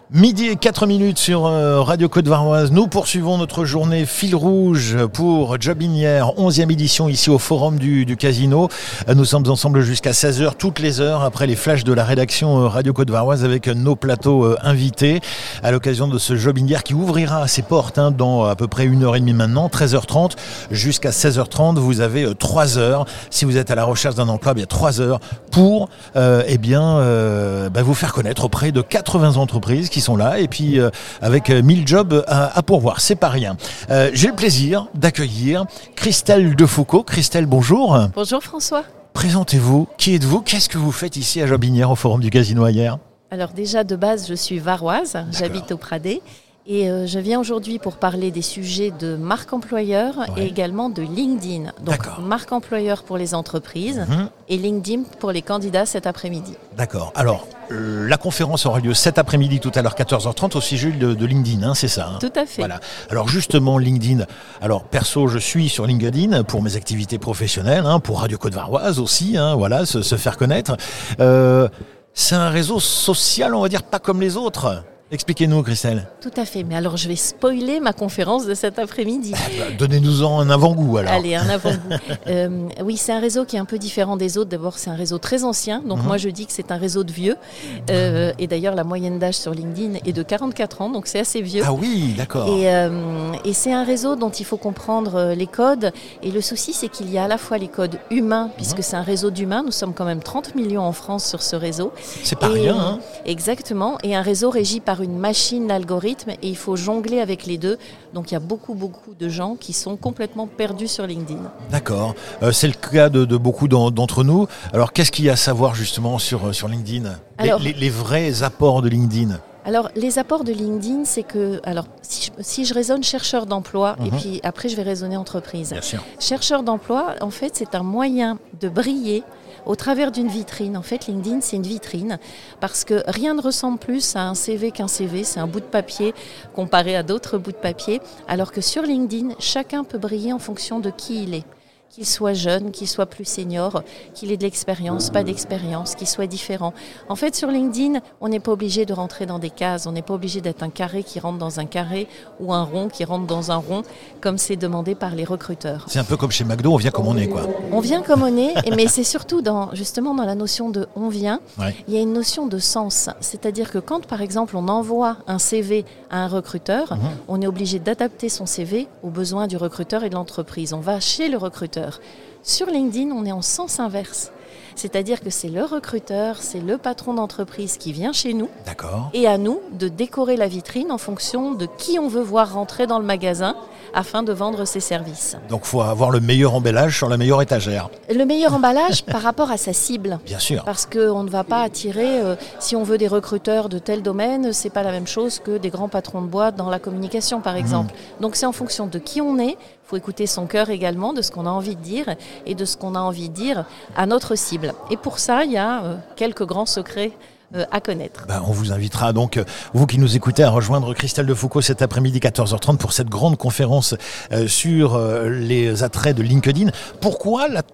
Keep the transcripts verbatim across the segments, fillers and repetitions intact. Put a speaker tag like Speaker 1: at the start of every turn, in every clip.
Speaker 1: Midi et quatre minutes sur euh, Radio Côte-Varoise. Nous poursuivons notre journée fil rouge pour Jobinière, onzième édition ici au Forum du, du Casino. Euh, nous sommes ensemble jusqu'à seize heures, toutes les heures, après les flashs de la rédaction euh, Radio Côte-Varoise avec nos plateaux euh, invités à l'occasion de ce Jobinière qui ouvrira ses portes hein, dans à peu près une heure et demie maintenant, treize heures trente jusqu'à seize heures trente. Vous avez euh, trois heures. Si vous êtes à la recherche d'un emploi, bien trois heures pour euh, eh bien, euh, bah, vous faire connaître auprès de quatre-vingts entreprises qui sont là et puis euh, avec mille jobs à, à pourvoir, c'est pas rien. Euh, j'ai le plaisir d'accueillir Christelle Defoucault. Christelle, bonjour.
Speaker 2: Bonjour François.
Speaker 1: Présentez-vous, qui êtes-vous? Qu'est-ce que vous faites ici à Jobinière au Forum du Casino hier?
Speaker 2: Alors déjà de base je suis varoise, D'accord. J'habite au Pradé et euh, je viens aujourd'hui pour parler des sujets de marque employeur ouais. et également de LinkedIn. Donc D'accord. marque employeur pour les entreprises mmh. et LinkedIn pour les candidats cet après-midi.
Speaker 1: D'accord. Alors euh, la conférence aura lieu cet après-midi tout à l'heure quatorze heures trente au sujet de, de LinkedIn, hein, c'est ça hein?
Speaker 2: Tout à fait.
Speaker 1: Voilà. Alors justement LinkedIn, alors perso je suis sur LinkedIn pour mes activités professionnelles, hein, pour Radio Côte-Varoise aussi, hein, voilà, se, se faire connaître. Euh, c'est un réseau social, on va dire, pas comme les autres. Expliquez-nous, Christelle.
Speaker 2: Tout à fait, mais alors je vais spoiler ma conférence de cet après-midi.
Speaker 1: Ah bah, donnez-nous-en un avant-goût alors.
Speaker 2: Allez, un avant-goût. euh, oui, c'est un réseau qui est un peu différent des autres. D'abord, c'est un réseau très ancien, donc mmh. moi je dis que c'est un réseau de vieux. Euh, et d'ailleurs, la moyenne d'âge sur LinkedIn est de quarante-quatre ans, donc c'est assez vieux.
Speaker 1: Ah oui, d'accord.
Speaker 2: Et, euh, et c'est un réseau dont il faut comprendre les codes. Et le souci, c'est qu'il y a à la fois les codes humains, puisque mmh. c'est un réseau d'humains. Nous sommes quand même trente millions en France sur ce réseau.
Speaker 1: C'est pas
Speaker 2: et,
Speaker 1: rien, hein.
Speaker 2: Exactement, et un réseau régi par une machine, l'algorithme, et il faut jongler avec les deux. Donc il y a beaucoup, beaucoup de gens qui sont complètement perdus sur LinkedIn.
Speaker 1: D'accord. Euh, c'est le cas de, de beaucoup d'entre nous. Alors qu'est-ce qu'il y a à savoir justement sur, sur LinkedIn? Alors, les, les, les vrais apports de LinkedIn?
Speaker 2: Alors, les apports de LinkedIn, c'est que, alors, si je, si je raisonne chercheur d'emploi, mmh. et puis après je vais raisonner entreprise.
Speaker 1: Bien sûr.
Speaker 2: Chercheur d'emploi, en fait, c'est un moyen de briller au travers d'une vitrine. En fait, LinkedIn, c'est une vitrine parce que rien ne ressemble plus à un C V qu'un C V. C'est un bout de papier comparé à d'autres bouts de papier. Alors que sur LinkedIn, chacun peut briller en fonction de qui il est. Qu'il soit jeune, qu'il soit plus senior, qu'il ait de l'expérience, pas d'expérience, qu'il soit différent. En fait, sur LinkedIn, on n'est pas obligé de rentrer dans des cases, on n'est pas obligé d'être un carré qui rentre dans un carré ou un rond qui rentre dans un rond, comme c'est demandé par les recruteurs.
Speaker 1: C'est un peu comme chez McDo, on vient comme on est, quoi.
Speaker 2: On vient comme on est, mais c'est surtout dans, justement dans la notion de on vient, ouais. il y a une notion de sens. C'est-à-dire que quand, par exemple, on envoie un C V à un recruteur, mmh. on est obligé d'adapter son C V aux besoins du recruteur et de l'entreprise. On va chez le recruteur. Sur LinkedIn, on est en sens inverse. C'est-à-dire que c'est le recruteur, c'est le patron d'entreprise qui vient chez nous.
Speaker 1: D'accord.
Speaker 2: Et à nous de décorer la vitrine en fonction de qui on veut voir rentrer dans le magasin afin de vendre ses services.
Speaker 1: Donc il faut avoir le meilleur emballage sur la meilleure étagère.
Speaker 2: Le meilleur emballage par rapport à sa cible.
Speaker 1: Bien sûr.
Speaker 2: Parce qu'on ne va pas attirer, euh, si on veut des recruteurs de tel domaine, c'est pas la même chose que des grands patrons de boîte dans la communication par exemple. Mmh. Donc c'est en fonction de qui on est. Il faut écouter son cœur également, de ce qu'on a envie de dire et de ce qu'on a envie de dire à notre cible. Et pour ça, il y a euh, quelques grands secrets euh, à connaître.
Speaker 1: Ben, on vous invitera donc, vous qui nous écoutez, à rejoindre Christelle Defoucault cet après-midi quatorze heures trente pour cette grande conférence euh, sur euh, les attraits de LinkedIn. Pourquoi la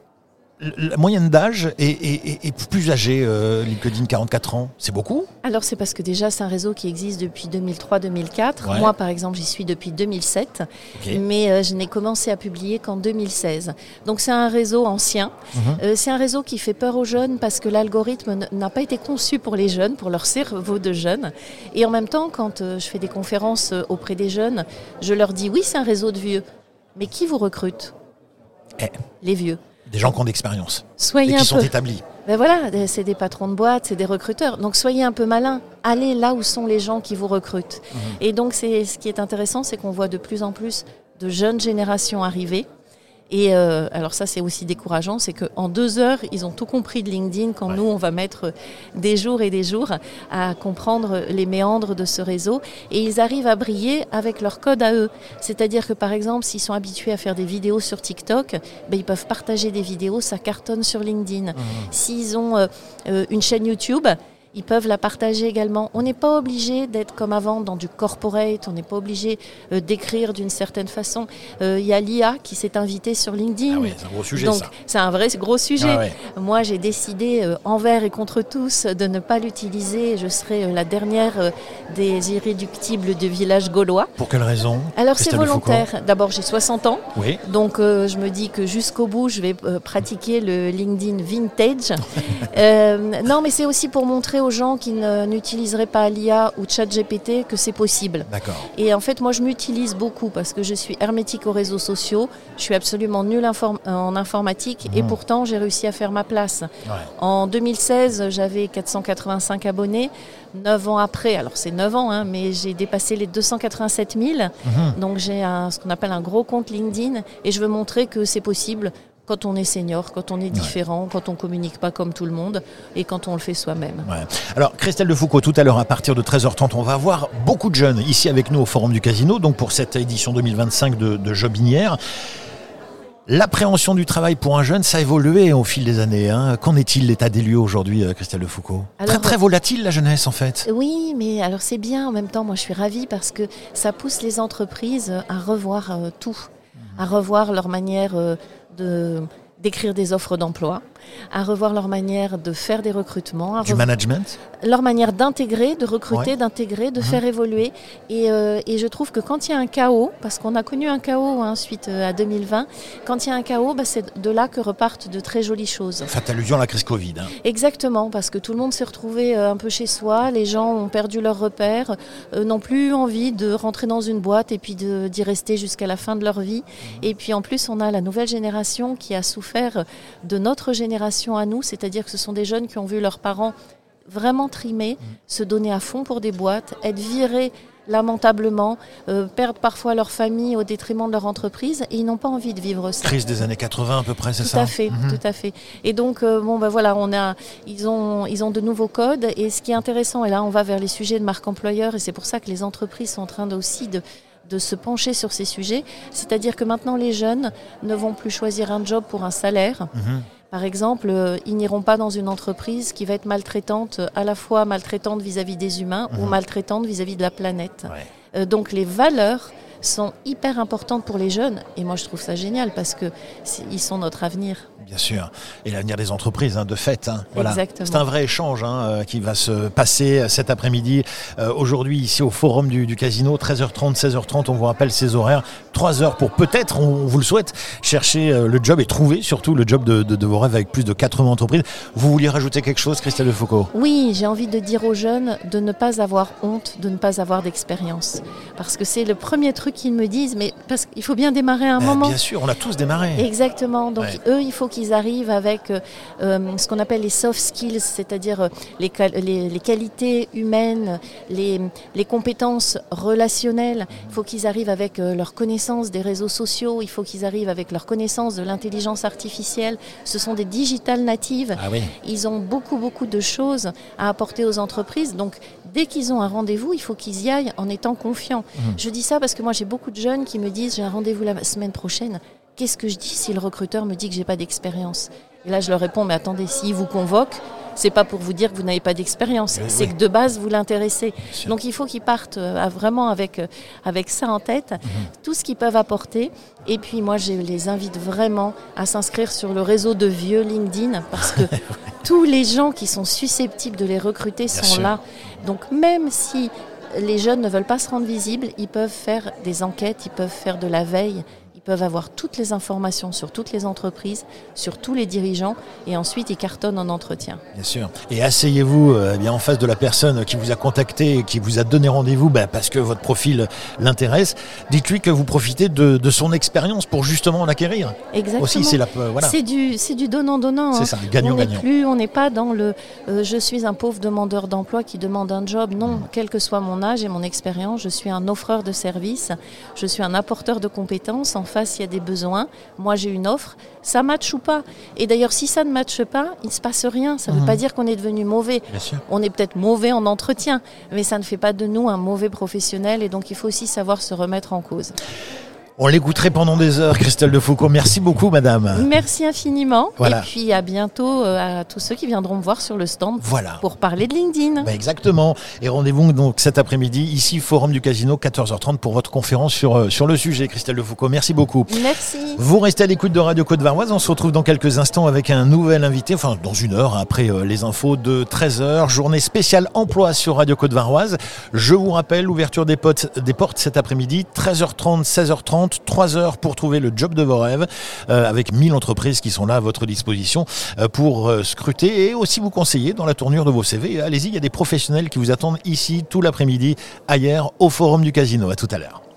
Speaker 1: La moyenne d'âge est, est, est plus âgée, euh, LinkedIn, quarante-quatre ans, c'est beaucoup?
Speaker 2: Alors c'est parce que déjà c'est un réseau qui existe depuis deux mille trois deux mille quatre. Ouais. Moi par exemple j'y suis depuis deux mille sept, okay. mais euh, je n'ai commencé à publier qu'en deux mille seize. Donc c'est un réseau ancien, mmh. euh, c'est un réseau qui fait peur aux jeunes parce que l'algorithme n'a pas été conçu pour les jeunes, pour leur cerveau de jeunes. Et en même temps quand euh, je fais des conférences auprès des jeunes, je leur dis oui c'est un réseau de vieux, mais qui vous recrute?
Speaker 1: eh.
Speaker 2: Les vieux.
Speaker 1: Des gens qui ont d'expérience
Speaker 2: soyez
Speaker 1: et qui
Speaker 2: un
Speaker 1: sont
Speaker 2: peu...
Speaker 1: établis.
Speaker 2: Ben voilà, c'est des patrons de boîte, c'est des recruteurs. Donc soyez un peu malins. Allez là où sont les gens qui vous recrutent. Mmh. Et donc c'est, ce qui est intéressant, c'est qu'on voit de plus en plus de jeunes générations arriver. Et euh, alors ça, c'est aussi décourageant, c'est qu'en deux heures, ils ont tout compris de LinkedIn quand ouais. nous, on va mettre des jours et des jours à comprendre les méandres de ce réseau. Et ils arrivent à briller avec leur code à eux. C'est-à-dire que, par exemple, s'ils sont habitués à faire des vidéos sur TikTok, ben, ils peuvent partager des vidéos, ça cartonne sur LinkedIn. Mmh. S'ils ont euh, une chaîne YouTube, ils peuvent la partager également. On n'est pas obligé d'être comme avant dans du corporate, on n'est pas obligé euh, d'écrire d'une certaine façon. Il euh, y a l'I A qui s'est invitée sur LinkedIn.
Speaker 1: Ah oui, c'est un gros sujet.
Speaker 2: Donc,
Speaker 1: ça.
Speaker 2: c'est un vrai gros sujet.
Speaker 1: Ah ouais.
Speaker 2: Moi, j'ai décidé euh, envers et contre tous de ne pas l'utiliser. Je serai euh, la dernière euh, des irréductibles du village gaulois.
Speaker 1: Pour quelle raison?
Speaker 2: Alors, c'est volontaire. D'abord, j'ai soixante ans.
Speaker 1: Oui.
Speaker 2: Donc, euh, je me dis que jusqu'au bout, je vais euh, pratiquer le LinkedIn vintage. euh, non, mais c'est aussi pour montrer aux gens qui ne, n'utiliseraient pas l'I A ou ChatGPT que c'est possible.
Speaker 1: D'accord.
Speaker 2: Et en fait, moi, je m'utilise beaucoup parce que je suis hermétique aux réseaux sociaux. Je suis absolument nulle inform- en informatique mmh. et pourtant, j'ai réussi à faire ma place. Ouais. En deux mille seize, j'avais quatre cent quatre-vingt-cinq abonnés. Neuf ans après, alors c'est neuf ans, hein, mais j'ai dépassé les deux cent quatre-vingt-sept mille. Mmh. Donc, j'ai un, ce qu'on appelle un gros compte LinkedIn et je veux montrer que c'est possible quand on est senior, quand on est différent, ouais. quand on ne communique pas comme tout le monde et quand on le fait soi-même.
Speaker 1: Ouais. Alors, Christelle Defoucault, tout à l'heure, à partir de treize heures trente, on va avoir beaucoup de jeunes ici avec nous au Forum du Casino, donc pour cette édition deux mille vingt-cinq de, de Jobinière. L'appréhension du travail pour un jeune, ça a évolué au fil des années. Hein. Qu'en est-il l'état des lieux aujourd'hui, Christelle Defoucault ? Très, très volatile la jeunesse en fait.
Speaker 2: Oui, mais alors c'est bien en même temps. Moi, je suis ravie parce que ça pousse les entreprises à revoir euh, tout, mmh. à revoir leur manière euh, de d'écrire des offres d'emploi, à revoir leur manière de faire des recrutements. À
Speaker 1: du
Speaker 2: rev...
Speaker 1: management.
Speaker 2: Leur manière d'intégrer, de recruter, ouais. d'intégrer, de mmh. faire évoluer. Et, euh, et je trouve que quand il y a un chaos, parce qu'on a connu un chaos hein, suite à deux mille vingt, quand il y a un chaos, bah, c'est de là que repartent de très jolies choses.
Speaker 1: Faites allusion à la crise Covid. Hein.
Speaker 2: Exactement, parce que tout le monde s'est retrouvé euh, un peu chez soi, les gens ont perdu leurs repères, euh, n'ont plus envie de rentrer dans une boîte et puis de, d'y rester jusqu'à la fin de leur vie. Mmh. Et puis en plus, on a la nouvelle génération qui a souffert de notre génération à nous, c'est-à-dire que ce sont des jeunes qui ont vu leurs parents vraiment trimer, mmh. se donner à fond pour des boîtes, être virés lamentablement, euh, perdre parfois leur famille au détriment de leur entreprise et ils n'ont pas envie de vivre ça.
Speaker 1: Crise des années quatre-vingts à peu près, c'est
Speaker 2: tout
Speaker 1: ça ?
Speaker 2: Tout à fait, mmh. tout à fait. Et donc, euh, bon ben voilà, on a, ils ont, ils ont de nouveaux codes et ce qui est intéressant, et là on va vers les sujets de marque employeur et c'est pour ça que les entreprises sont en train de, aussi de de se pencher sur ces sujets, c'est-à-dire que maintenant les jeunes ne vont plus choisir un job pour un salaire. Mmh. Par exemple, euh, ils n'iront pas dans une entreprise qui va être maltraitante, à la fois maltraitante vis-à-vis des humains mmh. ou maltraitante vis-à-vis de la planète. Ouais. Euh, donc les valeurs sont hyper importantes pour les jeunes et moi je trouve ça génial parce qu'ils sont notre avenir.
Speaker 1: Bien sûr, et l'avenir des entreprises, hein, de fait. Hein. Voilà.
Speaker 2: Exactement.
Speaker 1: C'est un vrai échange hein, euh, qui va se passer cet après-midi, euh, aujourd'hui ici au Forum du, du Casino, treize heures trente, seize heures trente, on vous rappelle ces horaires, trois heures pour peut-être, on, on vous le souhaite, chercher euh, le job et trouver surtout le job de, de, de vos rêves avec plus de quatre-vingts entreprises. Vous vouliez rajouter quelque chose, Christelle Defoucault ?
Speaker 2: Oui, j'ai envie de dire aux jeunes de ne pas avoir honte, de ne pas avoir d'expérience. Parce que c'est le premier truc qu'ils me disent, mais parce qu'il faut bien démarrer à un
Speaker 1: ben,
Speaker 2: moment.
Speaker 1: Bien sûr, on a tous démarré.
Speaker 2: Exactement, donc ouais. eux, il faut qu'ils arrivent avec euh, ce qu'on appelle les soft skills, c'est-à-dire les, les, les qualités humaines, les, les compétences relationnelles. Il faut qu'ils arrivent avec euh, leur connaissance des réseaux sociaux, il faut qu'ils arrivent avec leur connaissance de l'intelligence artificielle. Ce sont des digital natives.
Speaker 1: Ah oui.
Speaker 2: Ils ont beaucoup, beaucoup de choses à apporter aux entreprises. Donc, dès qu'ils ont un rendez-vous, il faut qu'ils y aillent en étant confiants. Mmh. Je dis ça parce que moi, j'ai beaucoup de jeunes qui me disent « j'ai un rendez-vous la semaine prochaine ». Qu'est-ce que je dis si le recruteur me dit que j'ai pas d'expérience ? Et là, je leur réponds, mais attendez, s'il vous convoque, c'est pas pour vous dire que vous n'avez pas d'expérience, oui, c'est oui. que de base, vous l'intéressez. Donc, il faut qu'ils partent euh, vraiment avec, euh, avec ça en tête, mmh. tout ce qu'ils peuvent apporter. Et puis, moi, je les invite vraiment à s'inscrire sur le réseau de vieux LinkedIn, parce que tous les gens qui sont susceptibles de les recruter Bien sont sûr. Là. Donc, même si les jeunes ne veulent pas se rendre visibles, ils peuvent faire des enquêtes, ils peuvent faire de la veille, ils peuvent avoir toutes les informations sur toutes les entreprises, sur tous les dirigeants, et ensuite ils cartonnent en entretien.
Speaker 1: Bien sûr. Et asseyez-vous euh, bien en face de la personne qui vous a contacté et qui vous a donné rendez-vous bah, parce que votre profil l'intéresse. Dites-lui que vous profitez de, de son expérience pour justement l'acquérir.
Speaker 2: Exactement.
Speaker 1: Aussi, c'est, la, euh, voilà.
Speaker 2: c'est, du, c'est du donnant-donnant.
Speaker 1: C'est
Speaker 2: hein.
Speaker 1: ça, gagnant-gagnant.
Speaker 2: On n'est plus, on n'est pas dans le euh, « je suis un pauvre demandeur d'emploi qui demande un job ». Non, mmh. quel que soit mon âge et mon expérience, je suis un offreur de services, je suis un apporteur de compétences. En face, il y a des besoins. Moi, j'ai une offre. Ça matche ou pas. Et d'ailleurs, si ça ne matche pas, il ne se passe rien. Ça ne mmh. veut pas dire qu'on est devenu mauvais. On est peut-être mauvais en entretien, mais ça ne fait pas de nous un mauvais professionnel. Et donc, il faut aussi savoir se remettre en cause.
Speaker 1: On l'écouterait pendant des heures, Christelle Defoucauld. Merci beaucoup, madame.
Speaker 2: Merci infiniment.
Speaker 1: Voilà.
Speaker 2: Et puis à bientôt euh, à tous ceux qui viendront me voir sur le stand
Speaker 1: Voilà.
Speaker 2: pour parler de LinkedIn.
Speaker 1: Bah exactement. Et rendez-vous donc cet après-midi, ici, Forum du Casino, quatorze heures trente, pour votre conférence sur, euh, sur le sujet, Christelle Defoucauld. Merci beaucoup.
Speaker 2: Merci.
Speaker 1: Vous restez à l'écoute de Radio Côte-Varoise. On se retrouve dans quelques instants avec un nouvel invité, enfin dans une heure, après euh, les infos de treize heures. Journée spéciale emploi sur Radio Côte-Varoise. Je vous rappelle, l'ouverture des, potes, des portes cet après-midi, treize heures trente, seize heures trente, trois heures pour trouver le job de vos rêves, euh, avec mille entreprises qui sont là à votre disposition euh, pour euh, scruter et aussi vous conseiller dans la tournure de vos C V. Allez-y, il y a des professionnels qui vous attendent ici tout l'après-midi, ailleurs, au Forum du Casino. À tout à l'heure.